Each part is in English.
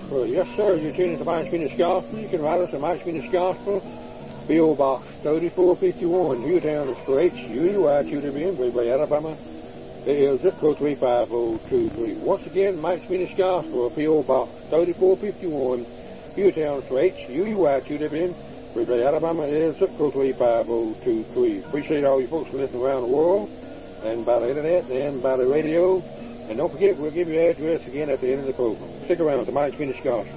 Gospel. Yes, sir. You're tuning to Mike's Venus Gospel. You can write us at Mike's Venus Gospel, P.O. Box 3451, Newtown, Straits, UUI, Greenway, Alabama. Zip code 35023. Once again, Mike's Venus Gospel, P.O. Box 3451, Newtown, Straits, UUI, Greenway, Alabama. Zip code 35023. Appreciate all you folks listening around the world, and by the internet, and by the radio. And don't forget, we'll give you your address again at the end of the program. Stick around to Mike's Venus Gospel.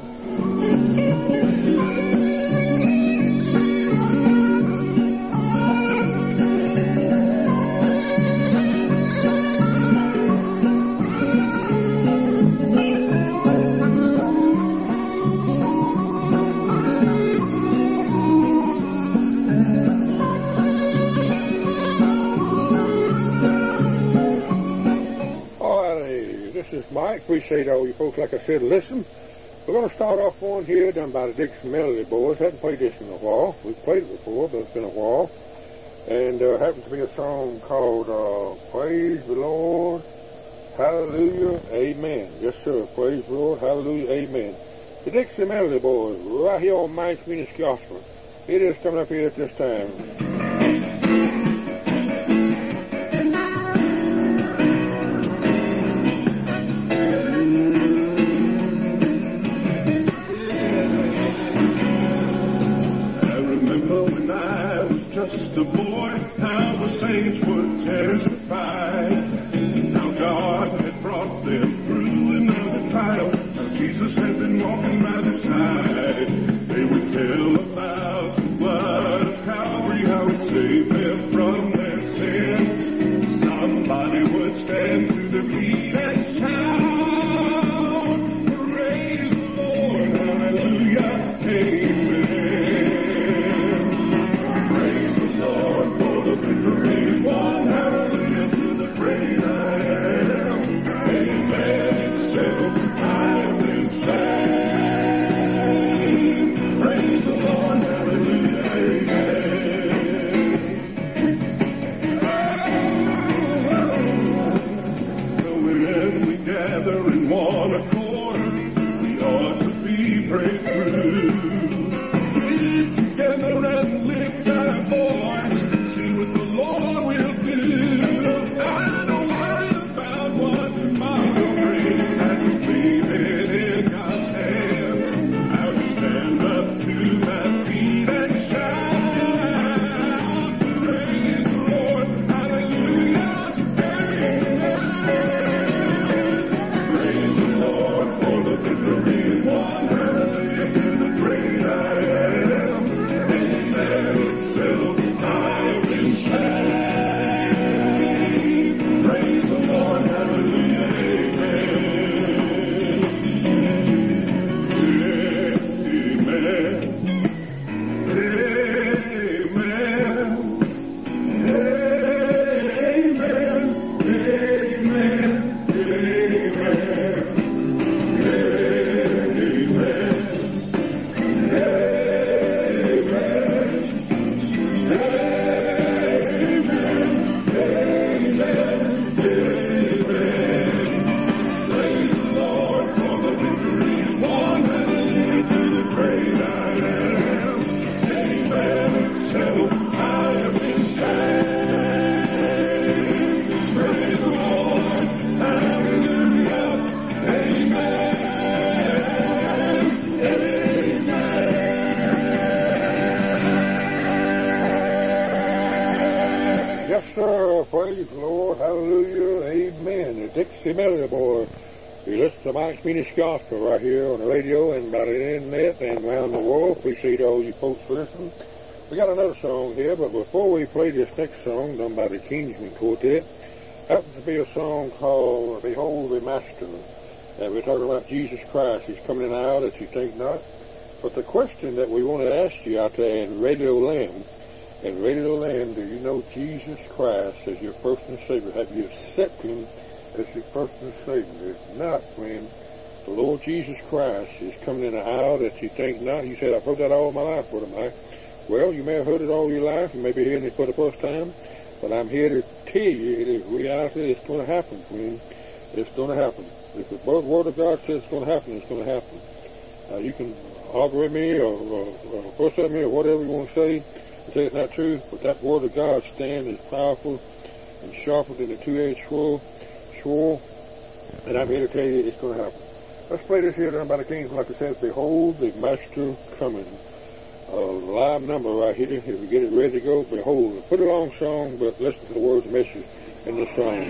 Mike, appreciate all you folks, like I said, listen. We're going to start off one here done by the Dixie Melody Boys. Haven't played this in a while. We've played it before, but it's been a while. And happens to be a song called Praise the Lord, Hallelujah, Amen. Yes, sir. Praise the Lord, Hallelujah, Amen. The Dixie Melody Boys, right here on Mike's Venus Gospel. It is coming up here at this time. Just a boy, how the saints would testify how God had brought them through another trial, how Jesus had been walking by their side. They would tell about the blood of Calvary, how it saved them from their sin. Somebody would stand to the beat and shout, praise the Lord, hallelujah, amen. Victory won, hallelujah to the great I am. Amen. Settled, I have been saved. Praise the Lord, hallelujah, amen. So when we gather in one accord, we ought to be prayed through. Together and lift our voice. Lord will do. I don't worry about what tomorrow brings. I can leave it in God's hands. I will stand up to my feet and shout. Praise the Lord, hallelujah, amen. Praise the Lord for the victory won. Hallelujah to the great I am. Amen. Settled. Praise the Lord, hallelujah, Praise the Lord, hallelujah, amen. The Dixie Melody Boys. You listen to Mike's Venus Gospel right here on the radio and by the internet and around the world. Appreciate all you folks listening. We got another song here, but before we play this next song done by the Kingsmen Quartet, happens to be a song called Behold the Master. And we're talking about Jesus Christ. He's coming in out as you think not. But the question that we want to ask you out there in Radio Land, do you know Jesus Christ as your personal Savior? Have you accepted Him as your personal Savior? If not, friend, the Lord Jesus Christ is coming in the hour that you think not. He said, I've heard that all my life, Brother Mike. Well, you may have heard it all your life. You may be hearing it for the first time. But I'm here to tell you, it is reality. It's going to happen, friend. It's going to happen. If the Word of God says it's going to happen, it's going to happen. You can argue with me or fuss at me or whatever you want to say and say it's not true, but that word of God stands is powerful and sharper than a two-edged sword, and I'm here to tell you it's going to happen. Let's play this here down by the Kings, like it says, behold the Master coming. A live number right here. If we get it ready to go, behold. Put a long song, but listen to the words and message in the song.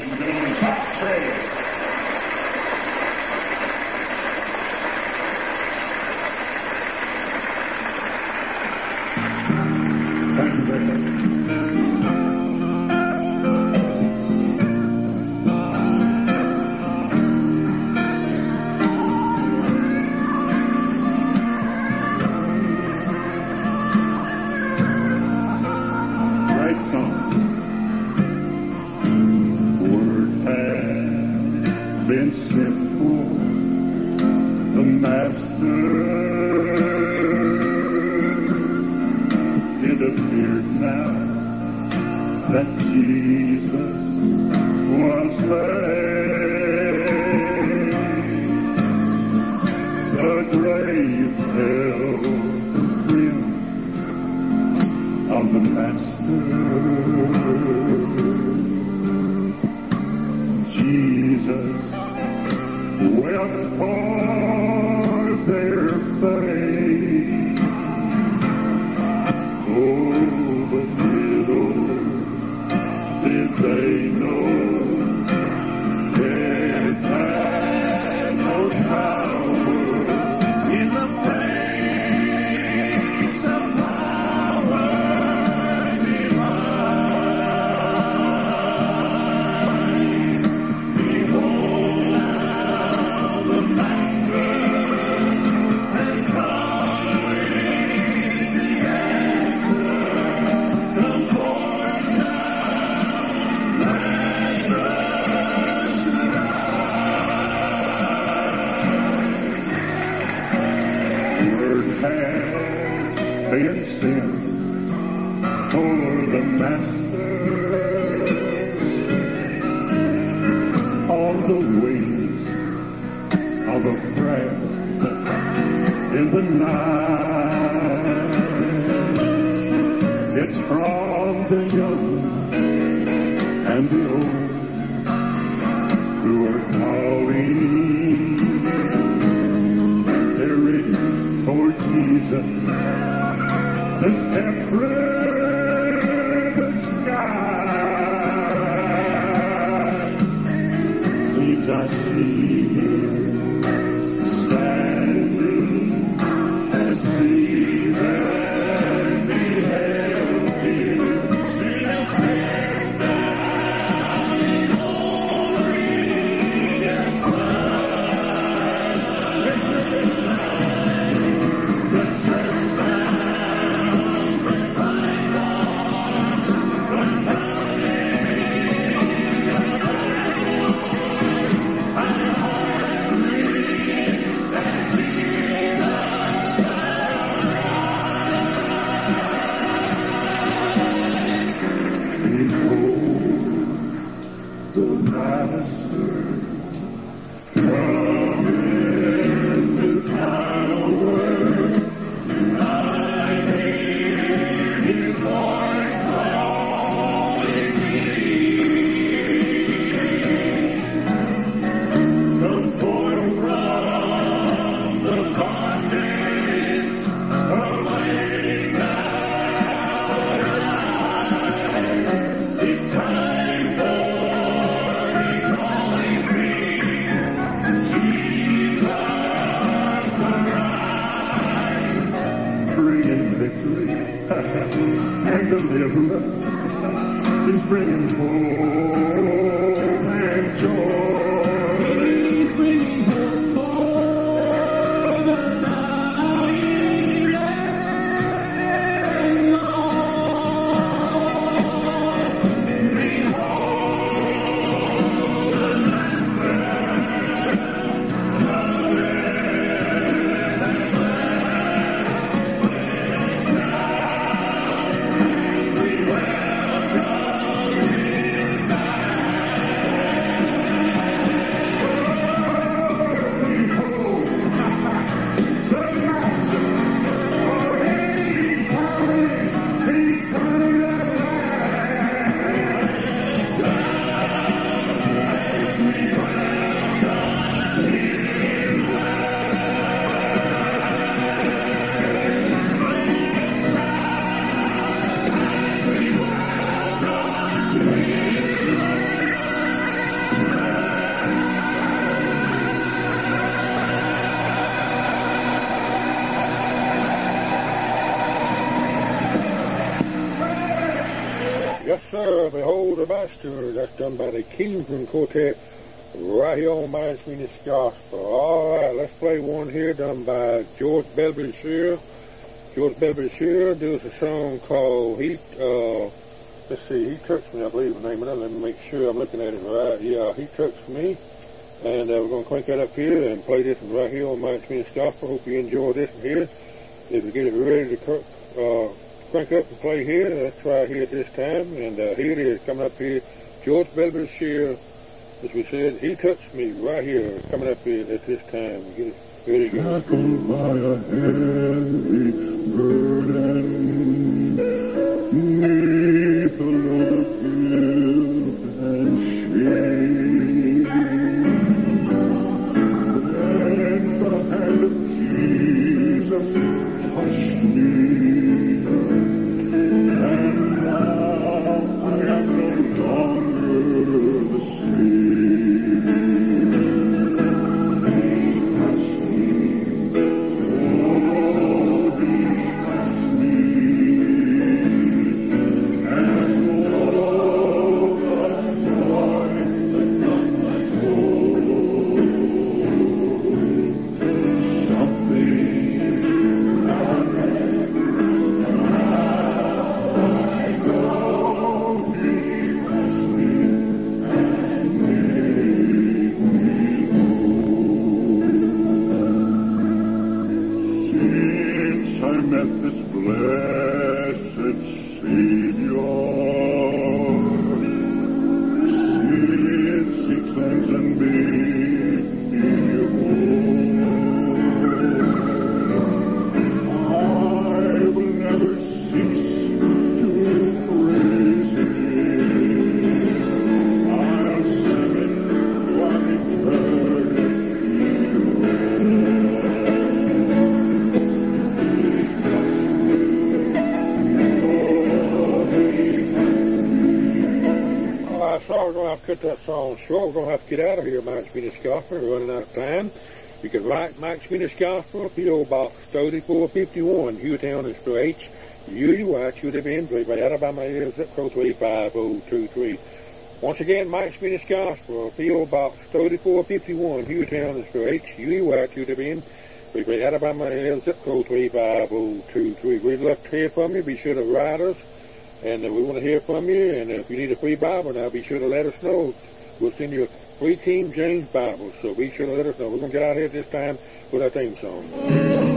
Yes, sir. Behold the Master. That's done by the Kingsman Quartet right here on My Sweetest Gospel. All right, let's play one here done by George Belvedere. George Belvedere does a song called let's see, He Touched Me, I believe the name of it. Let me make sure I'm looking at it right. Yeah, He Touched Me. And we're going to crank that up here and play this one right here on My Sweetest Gospel. Hope you enjoy this one here. If we get it ready to crank up and play here, let's try here at this time. And here it is, coming up here. George Belvedere, as we said, He Touched Me right here, coming up here at this time. Get it ready to go. Shackled by a heavy burden, neath the load of guilt and shame, then the hand of Jesus touched me, and now I am no longer the same. Cut that song short. We're going to have to get out of here, Mike's Venus Gospel. We're running out of time. You can write Mike's Venus Gospel, P.O. Box 3451, Hewtown is to H. UUI, should have been, Alabama is zip code 35023. Once again, Mike's Venus Gospel, P.O. Box 3451, Hewtown is to H. UUI, should have been, Alabama is zip code 35023. We'd love to hear from you. Be sure to write us. And we want to hear from you, and if you need a free Bible now, be sure to let us know. We'll send you a free King James Bible, so be sure to let us know. We're going to get out here this time with our theme song.